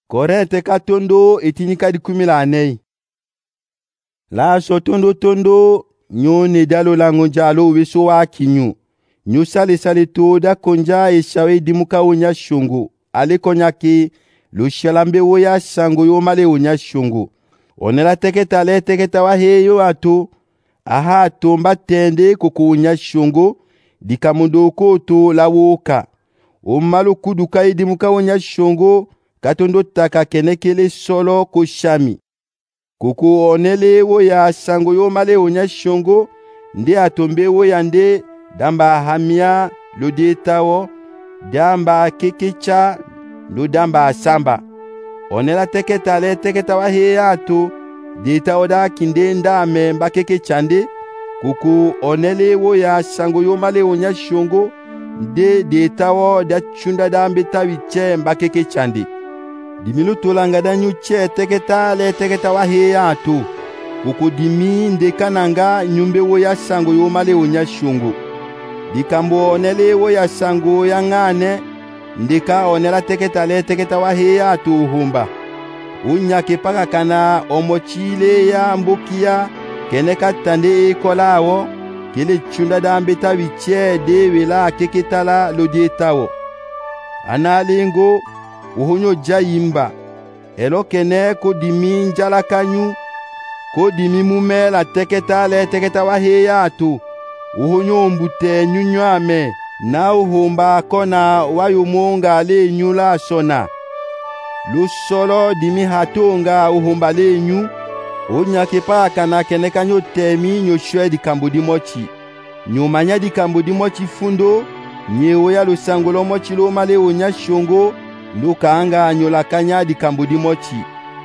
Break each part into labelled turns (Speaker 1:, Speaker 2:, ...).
Speaker 1: Korente katondo itinika di 14. La so tondo nyone dalo la ngonjalo weso wa kinyu. Nyu sale to da konja eshawe dimuka wonya shungu. Ale konyaki lo shalambe woya sango yo male wonya shungu. Onela teketa wa heyo ato. Aha tomba tende kuku wonya shungu. Dikamundo koto la woka. Omalo kuduka dimuka wonya shungu. Katondo taka kenekele solo kushami. Kuku onele woya sango yo male wonya shungu. Nde atombe woya nde damba hamia lodetawo. Damba kekecha lo damba samba. Onela teketa wa heyato. Deta oda kinde ndame mba kekechande. Kuku onele woya sango yo male wonya shungu. Nde detawo da chunda dambe tawiche mba kekechande. Dimilu tolanga danyu che teketa wa heyato. Kuku dimi ndekananga nyumbe woya sango yo male wonya shungu. Dikambo onele woya sango ya ngane. Ndeka onela teketa wa heyato uhumba. Unyake paka kana omochile ya mbukia. Keneka tande ekolawo. Kele chunda dambe tawiche dewela keketala lodietawo. Analingo uhunyo jayimba. Elo kene kodimi njala kanyu. Kodimi mumela teketa wa heyato. Uhunyo mbute nyunywame. Na uhumba kona wayumunga le nyula sona. Lusolo dimi hatonga uhumba le nyu. Unyake paka na keneka nyo temi nyo shwe di kambudi mochi. Nyumanya di kambudi mochi fundo. Nyewe ya lusangolo mochi lo male wonya shungo. Nduka anga nyola kanya di kambudi mochi.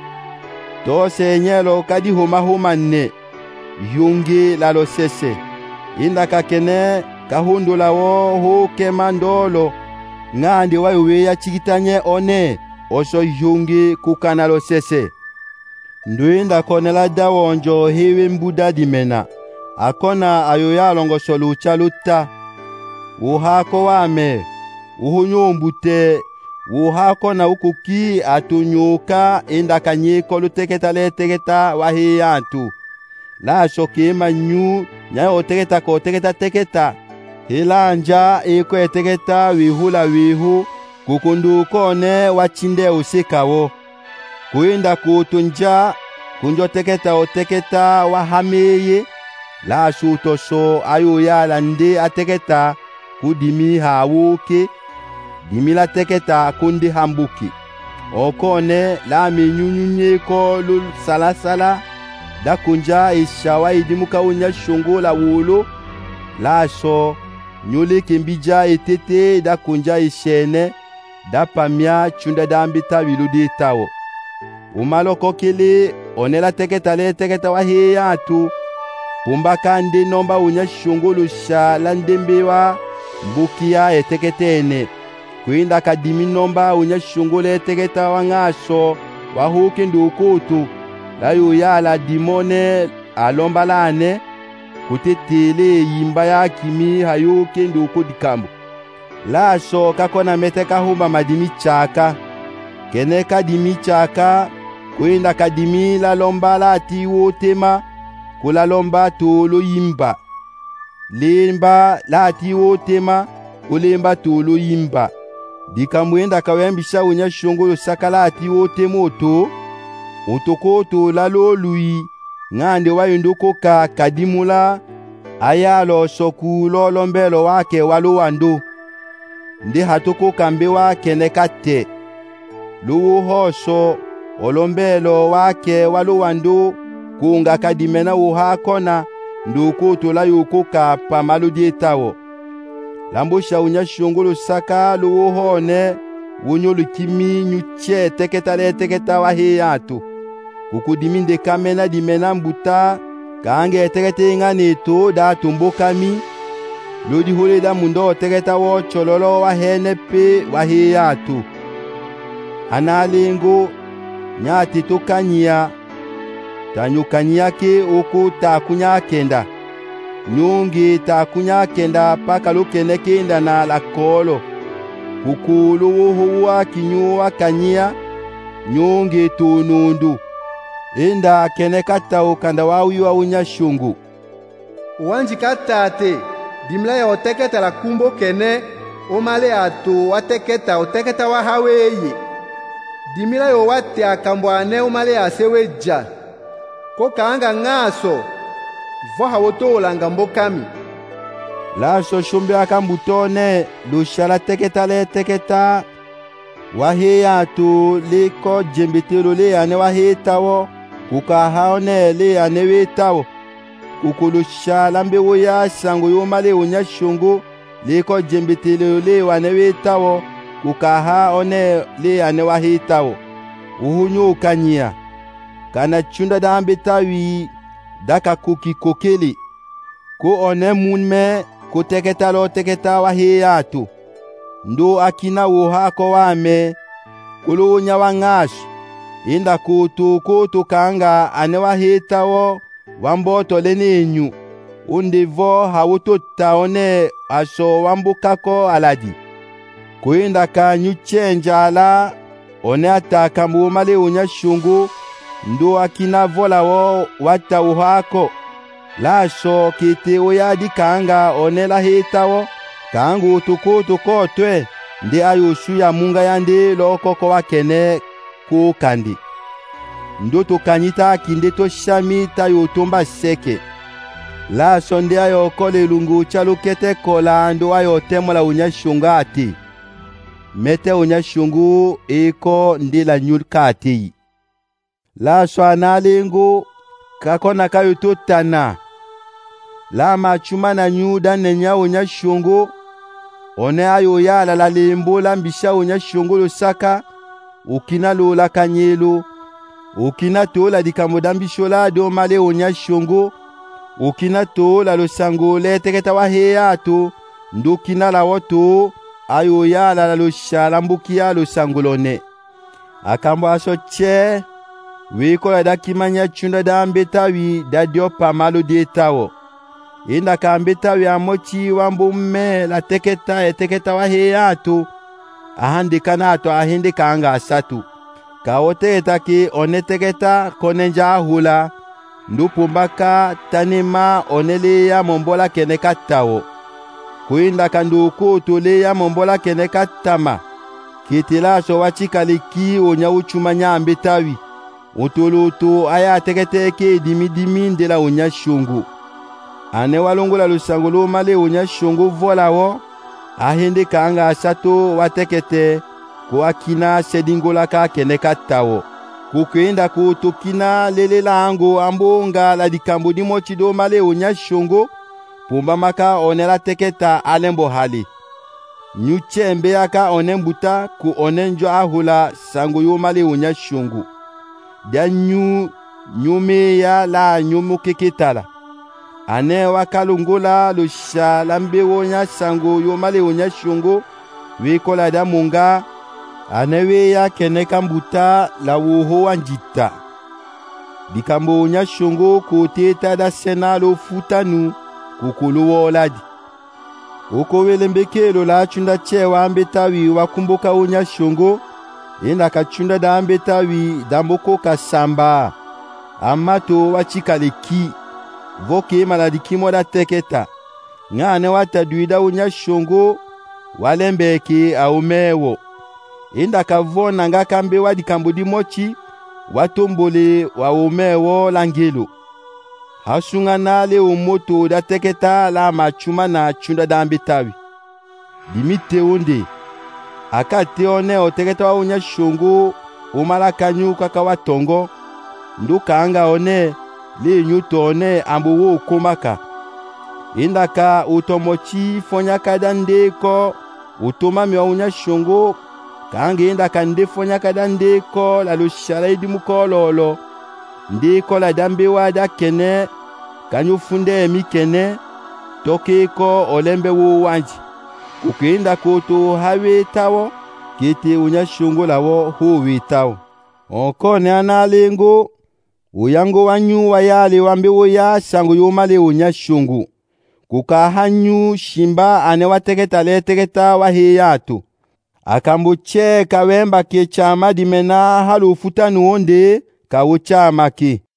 Speaker 1: Tose nyelo kadi homa ne. Yungi lalo sese. Inda kakene kahundo lawo ho kemandolo. Ngandi wayo ya chikitanye one. Oso yungi kukanalo sese. Nduinda konela dawonjo hewe mbuda dimena. Akona ayoya longo solu chaluta. Uhako wame. Uhunyo mbute. Uhako na ukuki atunyoka enda kanye kolu teketa wa heyantu. La shoke manyu nyayo teketa. Hilanja eko teketa wihula wihu. Kukundu kone wachinde usikawo. Kuinda kutunja kunjo teketa wa hameye. La shutoso ayo ya lande ateketa kudimi hawuke. Dimila teketa kundi hambuki. Okone la minyunyunye ko lul salasala. Da kunja ishawa idimuka unya shungu la wulu. La so nyule kembija etete da kunja ishene. Da pamia chunda dambita wiludi tawo. Umaloko kele onela teketa wa heyato. Pumbaka nde nomba unya shungu lusha landembewa mbukia eteketene. Kuinda kadimi nomba unya shungu le teketa wa ngaso wa huke ndukutu. Layo ya la dimone alomba lane. Kutetele yimba ya kimi hayuke nduku dikambu. Laso kakona meteka humba madimi chaka. Keneka dimi chaka. Kuinda kadimi la lomba la tiwo tema. Kula lomba tolo yimba. Lemba la tiwo tema. Kulemba tolo yimba. Dikamwenda kawembisha unya shungu sakala atiwo temoto. Utokoto lalo lui. Ngande wayunduko kadimula. Ayalo soku lolombelo wake walo wando. Nde hatoko kambe wake nekate. Luwo hoso. Olombelo wake walo wando. Kunga kadimena uhakona. Ndukoto la yukoka pamalodietawo. Lambusha unya shungulu saka luwo hone. Unyolu kimi nyuche teketa wa heyato. Kukudiminde kamena dimena mbuta. Kaange tekete inganeto da tumbo kami. Lodi hule da mundo teketa wo chololo wa henepe wa heyato. Analengo nyati tokanyia. Tanyukanyia ke oko takunya kenda. Nyungi takunya kenda paka lukene kenda na lakolo. Kukulu huwa kinyua kanyia. nyonge tonundu. Enda kene katao kanda wawiwa unyashungu.
Speaker 2: Wanji katate, dimla ya oteketa la kumbo kene, omale ato wateketa wa haweye. Dimila yo wate akambwane omale aseweja. Ko kaanga ngaso, voha woto olanga mbokami.
Speaker 1: Laso shumbe akambutone, lushala teketa, wahe ato leko jembetelo le ane wahe tawo, kukahaone le ane we tawo. Kukulusha lambewo ya sango yomale unyashungu leko jembetelo le wane we tawo, kukaha one le ane wahe tawo. Uhunyu ukanyia. Kana chunda dambe tawi daka kuki kokeli. Ko one munme ko teketa wahe atu. Ndo akina woha ko wame kulo nyawangash. Inda kutu kanga ane wahe tawo wamboto lenenyu. Undivo hawutota one aso wambukako aladi. Kuinda ka nyuchenja ala one ataka mwumale unyashungu. Ndo akina vola wo wata uhako. Laso kiti uyadi kanga onela hitawo. Kangu tuko twe. Ndi ayushu ya munga yandi loko kwa kene kukandi. Ndo tukanyita kinde to shami tayo tumba seke. Laso ndi ayo kole lungu chalukete kola ndo ayo temola unyashunga ati. Mete unyashungu eko ndila nyulka ati. Laso analingu kakona kayo tutana. La machuma na nyuda nenya unyashungu. One ayo ya la limbo la mbisha unyashungu lusaka. Ukina lula kanyelu. Ukina tola dikamodambishola do male unyashungu. Ukina tola lusango le teketa wahe atu. Ndukina la woto ayo ya la lushalambukia lusangulone. Akambo aso che. Wiko la dakimanya chunda da ambetawi da diopa malo detawo. Inda ka ambetawi amochi wambu mme la teketa wahe atu. Ahandi kanato ahindi kaanga asatu. Kaote etaki one teketa konenja hula. Ndupumbaka tanima onele ya mombola kene katawo. Kuinda kanduku tole ya mombola kene katama. Kitilaso wachikaliki onya uchumanya ambetawi. Utulutu aya teketeke dimidimi ndela unyashungu. Ane walungula lusangulu male unyashungu vola wo. Ahende kaanga asato watekete kuakina sedingola ka kene katawo. Kukuinda kutukina lele lango ambonga la dikambo di mochido male unyashungu. Pumba maka onela teketa alembo hali. Nyuchembe aka onembuta ku onenjo ahula sango yo male unyashungu. Dia nyume ya la nyumu keketala. Ane wakalungola lusha lambe wonya sango yomale wonya shungo. Wikola da munga. Ane we ya kene kambuta la woho wanjita. Dikambo wonya shungo kuteta da senalo futanu kukulu woladi. Ukowele mbekelo la chunda chewa ambetawi wakumbuka wonya shungo. Enda kachunda da ambetawi damboko kasamba. Amato wachikaleki. Voke maladikimo da teketa. Ngane wataduida unyashungu. Walembeke aumewo. Enda kavona nga kambe wadikambo di mochi. Watombole wa umewo langelo. Hasungana le umoto da teketa la machuma na chunda da ambetawi. Dimite onde. Akate one oteketa wa unyashungu. Umalakanyu kakawatongo. Nduka anga one. Le nyutone ambuwo komaka. Indaka utomochi fonyaka dande ko. Utomami wa unyashungu. Kange indaka nde fonyaka dande ko. La lushala idimuko lolo. Nde ko la dambe wada kene. Kanyu mi kene. Toke ko olembe wo wanji. Ukenda koto hawe tawo. Kete unyashungu lawo huwe tawo. Onkone analengo. Uyango wanyu wayale wambewo ya sango yomale unyashungu. Kukahanyu shimba ane wateketa le teketa wahe yatu. akambo che kawemba ke chama dimena halu futanu onde kawo chama ke.